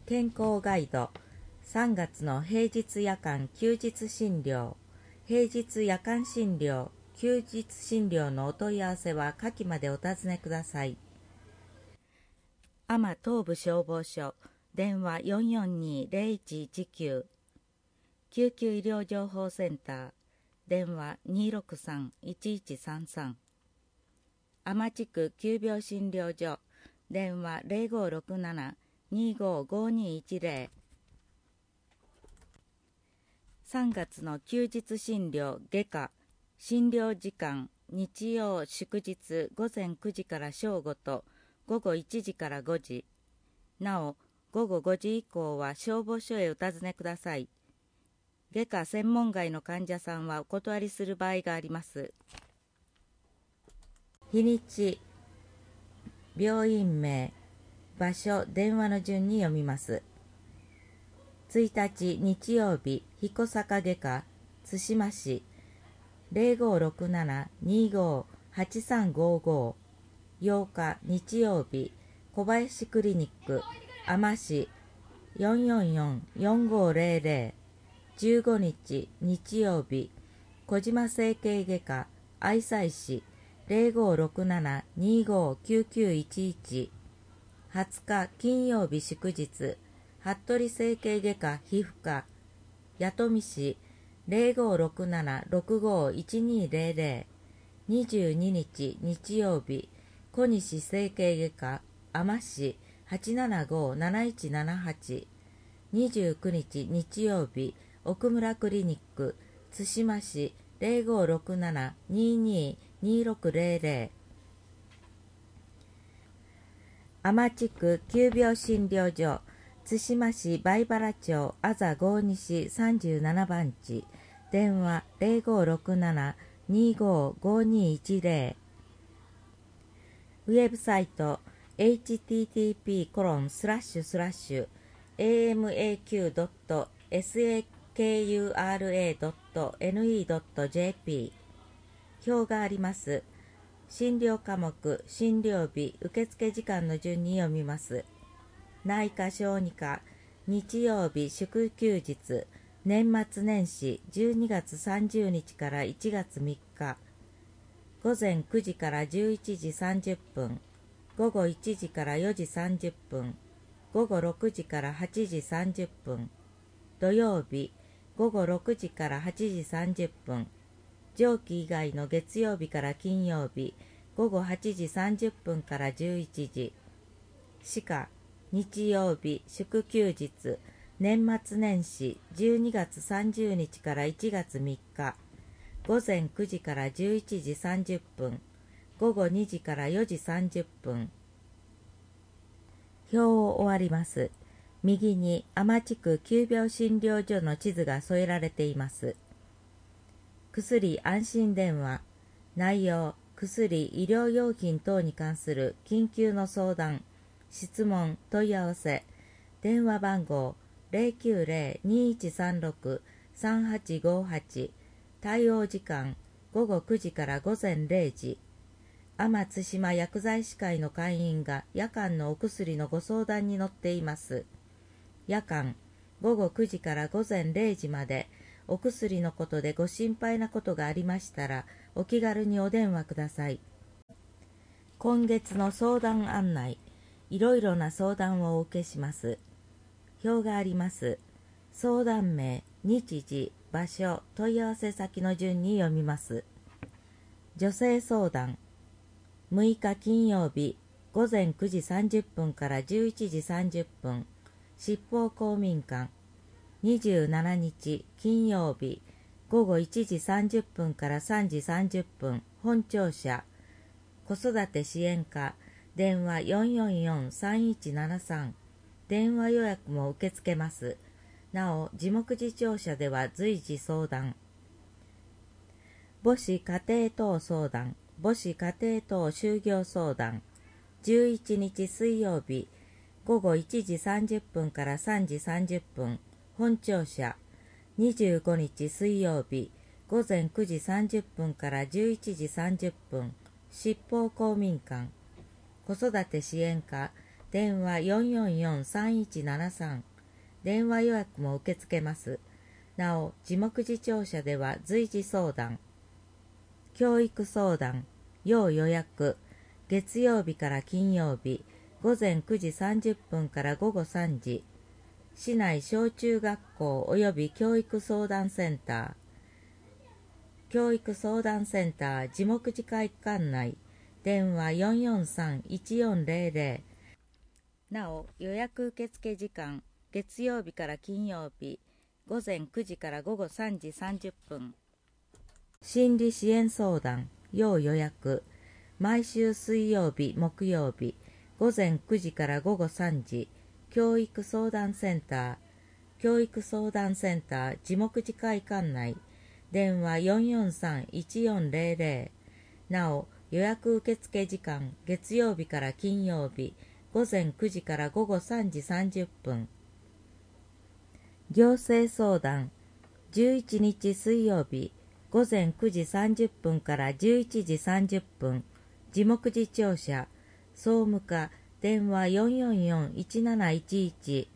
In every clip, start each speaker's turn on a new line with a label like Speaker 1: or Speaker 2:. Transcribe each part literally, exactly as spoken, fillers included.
Speaker 1: 健康ガイドさんがつの平日夜間休日診療、平日夜間診療、休日診療のお問い合わせは下記までお尋ねください。多摩東部消防署電話 よんよんに ゼロいちいちきゅう、 救急医療情報センター電話 にーろくさん いちいちさんさん、多摩地区急病診療所電話 ゼロごろくなな にーごーごーにーいちゼロ、さんがつの休日診療外科診療時間日曜祝日午前くじから正午と午後いちじからごじ、なお午後ごじ以降は消防署へお尋ねください。外科専門外の患者さんはお断りする場合があります。日にち、病院名、場所、電話の順に読みます。ついたち日曜日、彦坂外科津島市 ゼロごろくなな にーごーはちさんごーごー、ようか日曜日、小林クリニック多摩市 よんよんよん よんごーゼロゼロ、じゅうごにち日曜日、小島整形外科愛西市 ゼロごろくなな にーごーきゅうきゅういちいち、はつか金曜日祝日、服部整形外科皮膚科弥富市 ゼロごろくなな ろくごーいちにーゼロゼロ、にじゅうににち日曜日、小西整形外科海士市 はちななごーなないちななはち、にじゅうくにち日曜日、奥村クリニック津島市 ゼロごろくなな にーにーにーろくゼロゼロ、多摩地区急病診療所津島市梅原町あざ郷西さんじゅうななばんち電話 ゼロごろくなな にーごーごーにーいちゼロ、ウェブサイト エイチティーティーピーコロンスラッシュスラッシュエーエムエーキュードットサクラドットネイドットジェーピー、 表があります。診療科目、診療日、受付時間の順に読みます。内科小児科、日曜日祝休日、年末年始じゅうにがつさんじゅうにちからいちがつみっか、午前くじからじゅういちじさんじゅっぷん、午後いちじからよじさんじゅっぷん、午後ろくじからはちじさんじゅっぷん、土曜日午後ろくじからはちじさんじゅっぷん、上記以外の月曜日から金曜日午後はちじさんじゅっぷんからじゅういちじ、歯科日曜日祝休日、年末年始じゅうにがつさんじゅうにちからいちがつみっか、午前くじからじゅういちじさんじゅっぷん、午後にじからよじさんじゅっぷん。表を終わります。右に多摩地区急病診療所の地図が添えられています。薬安心電話、内容、薬、医療用品等に関する緊急の相談、質問、問い合わせ、電話番号 ゼロきゅうゼロ にいちさんろく さんはちごはち、対応時間、午後くじから午前れいじ、多摩津島薬剤師会の会員が夜間のお薬のご相談に乗っています。夜間、午後くじから午前れいじまで、お薬のことでご心配なことがありましたら、お気軽にお電話ください。今月の相談案内、いろいろな相談をお受けします。表があります。相談名、日時、場所、問い合わせ先の順に読みます。女性相談、むいか金曜日、午前くじさんじゅっぷんからじゅういちじさんじゅっぷん、七宝公民館。にじゅうしちにち金曜日、午後いちじさんじゅっぷんからさんじさんじゅっぷん、本庁舎。子育て支援課、電話 よんよんよん さんいちななさん、電話予約も受け付けます。なお、地目次庁舎では随時相談。母子家庭等相談、母子家庭等就業相談。じゅういちにち水曜日、午後いちじさんじゅっぷんからさんじさんじゅっぷん、本庁舎。にじゅうごにち水曜日、午前くじさんじゅっぷんからじゅういちじさんじゅっぷん、七宝公民館。子育て支援課、 電話 よんよんよんさんいちななさん。電話予約も受け付けます。なお、地目次庁舎では随時相談、教育相談、要予約、月曜日から金曜日、午前くじさんじゅっぷんから午後さんじ、市内小中学校及び教育相談センター、教育相談センター地目次会館内、電話 よんよんさんいちよんゼロゼロ。なお、予約受付時間、月曜日から金曜日、午前くじから午後さんじさんじゅっぷん。心理支援相談、要予約、毎週水曜日、木曜日、午前くじから午後さんじ、教育相談センター、教育相談センター地目次会館内、電話 よんよんさんいちよんゼロゼロ。なお、予約受付時間、月曜日から金曜日、午前くじから午後さんじさんじゅっぷん。行政相談、じゅういちにち水曜日、午前くじさんじゅっぷんからじゅういちじさんじゅっぷん、地目次庁舎、総務課、電話 よんよんよんいちなないちいち。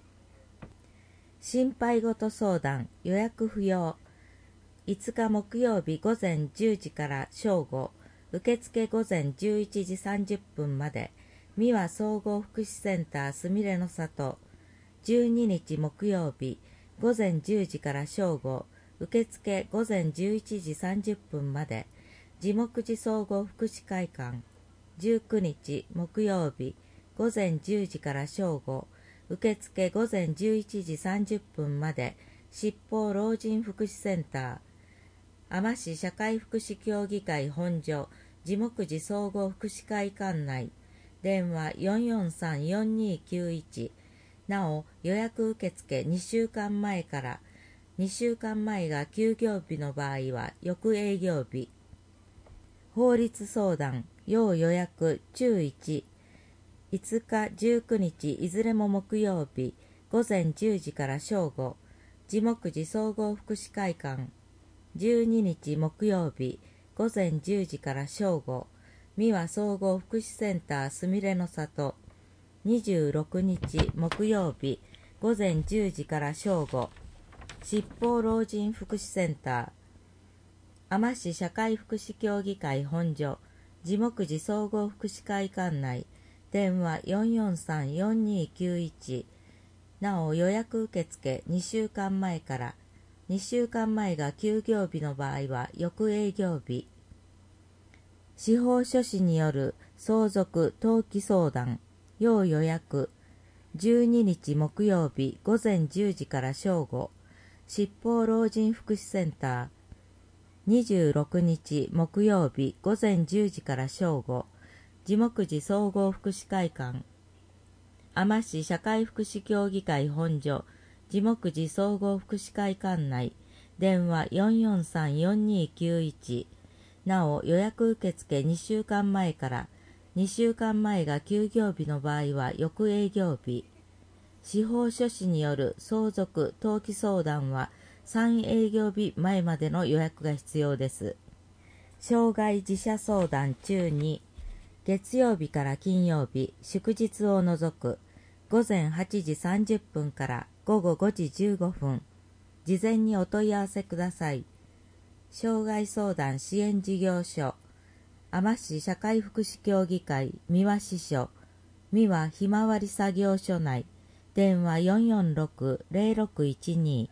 Speaker 1: 心配事相談、予約不要。いつか木曜日午前じゅうじから正午、受付午前じゅういちじさんじゅっぷんまで、三輪総合福祉センターすみれの里。じゅうににち木曜日、午前じゅうじから正午、受付午前じゅういちじさんじゅっぷんまで、地目次総合福祉会館。じゅうくにち木曜日、午前じゅうじから正午、受付午前じゅういちじさんじゅっぷんまで、七宝老人福祉センター。海士市社会福祉協議会本所、地目次総合福祉会館内、電話 よんよんさんよんにきゅういち。なお、予約受付にしゅうかんまえから、にしゅうかんまえが休業日の場合は翌営業日。法律相談、要予約注いち。いつかじゅうくにちいずれも木曜日、午前じゅうじから正午、地目次総合福祉会館。じゅうににち木曜日、午前じゅうじから正午、三輪総合福祉センターすみれの里。にじゅうろくにち木曜日、午前じゅうじから正午、七宝老人福祉センター。海士市社会福祉協議会本所、地目次総合福祉会館内、電話 よんよんさんよんにきゅういち。なお、予約受付にしゅうかんまえから、にしゅうかんまえが休業日の場合は翌営業日。司法書士による相続登記相談、要予約、じゅうににち木曜日午前じゅうじから正午、七宝老人福祉センター。にじゅうろくにち木曜日午前じゅうじから正午、地目次総合福祉会館。海士社会福祉協議会本所、地目次総合福祉会館内、電話 よんよんさんよんにきゅういち。なお、予約受付にしゅうかんまえから、にしゅうかんまえが休業日の場合は翌営業日。司法書士による相続登記相談はさん営業日前までの予約が必要です。障害自社相談中に、月曜日から金曜日、祝日を除く、午前はちじさんじゅっぷんから午後ごじじゅうごふん、事前にお問い合わせください。障害相談支援事業所、海士社会福祉協議会三輪支所、三輪ひまわり作業所内、電話 よんよんろくゼロろくいちに。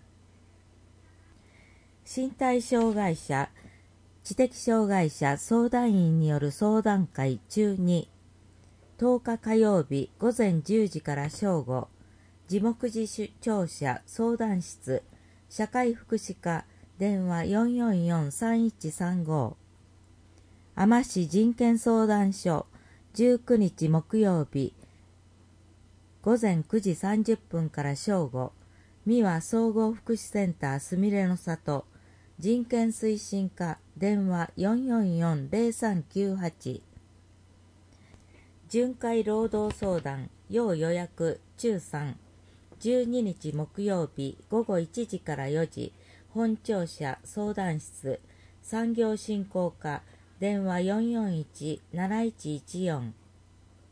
Speaker 1: 身体障害者、知的障害者相談員による相談会中に、とおか火曜日午前じゅうじから正午、地目次庁舎相談室、社会福祉課、電話 よんよんよんさんいちさんご。海士人権相談所、じゅうくにち木曜日、午前くじさんじゅっぷんから正午、三輪総合福祉センターすみれの里、人権推進課、電話 よんよんよんゼロさんきゅうはち。巡回労働相談、要予約中さん。じゅうににち木曜日午後いちじからよじ、本庁舎相談室、産業振興課、電話 よんよんいちなないちいちよん。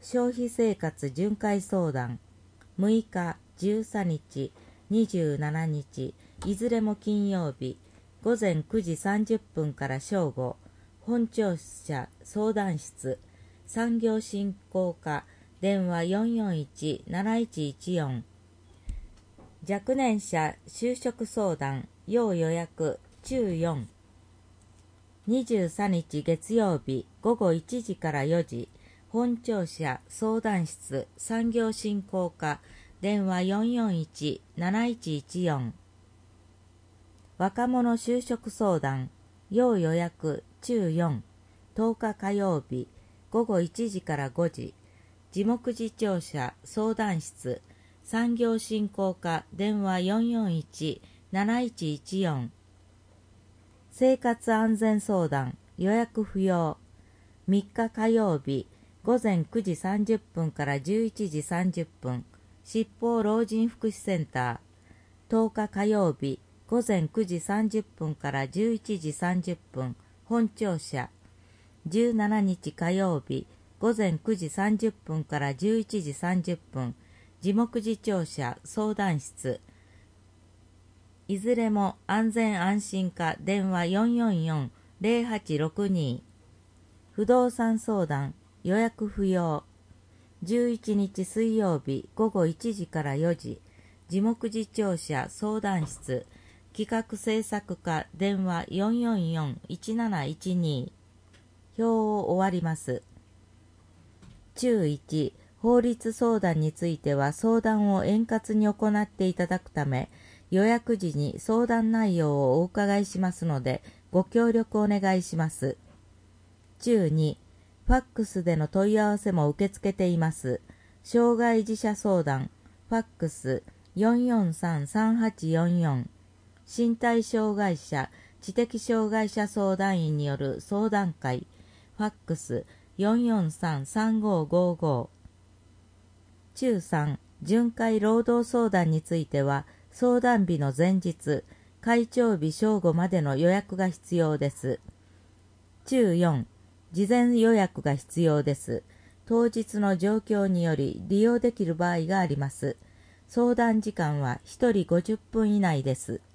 Speaker 1: 消費生活巡回相談むいか、じゅうさんにち、にじゅうしちにち、いずれも金曜日、ごぜんくじさんじゅっぷんから正午、本庁舎相談室、産業振興課、電話 よんよんいち なないちいちよん。若年者就職相談、要予約、中よん。にじゅうさんにち月曜日、ごごいちじからよじ、本庁舎相談室、産業振興課、電話 よんよんいち なないちいちよん。若者就職相談、要予約、中よん。とおか火曜日、ごごいちじからごじ、地目次庁舎相談室、産業振興課、電話 よんよんいち なないちいちよん。生活安全相談、予約不要。みっか火曜日、ごぜんくじさんじゅっぷんからじゅういちじさんじゅっぷん、七宝老人福祉センター。とおか火曜日、ごぜんくじさんじゅっぷんからじゅういちじさんじゅっぷん、本庁舎。じゅうしちにち火曜日、ごぜんくじさんじゅっぷんからじゅういちじさんじゅっぷん、地目次庁舎相談室。いずれも安全安心課、電話 よんよんよん ぜろはちろくに。不動産相談、予約不要。じゅういちにち水曜日ごごいちじからよじ、地目次庁舎相談室、企画制作課、電話 よんよんよん いちなないちに。表を終わります。中いち、法律相談については相談を円滑に行っていただくため、予約時に相談内容をお伺いしますので、ご協力お願いします。中に、ファックスでの問い合わせも受け付けています。障害児者相談、ファックス よんよんさん さんはちよんよん。身体障害者、知的障害者相談員による相談会、ファックス よんよんさん さんごごご。中さん、巡回労働相談については、相談日の前日、開庁日正午までの予約が必要です。中よん、事前予約が必要です。当日の状況により利用できる場合があります。相談時間はひとりごじゅっぷん以内です。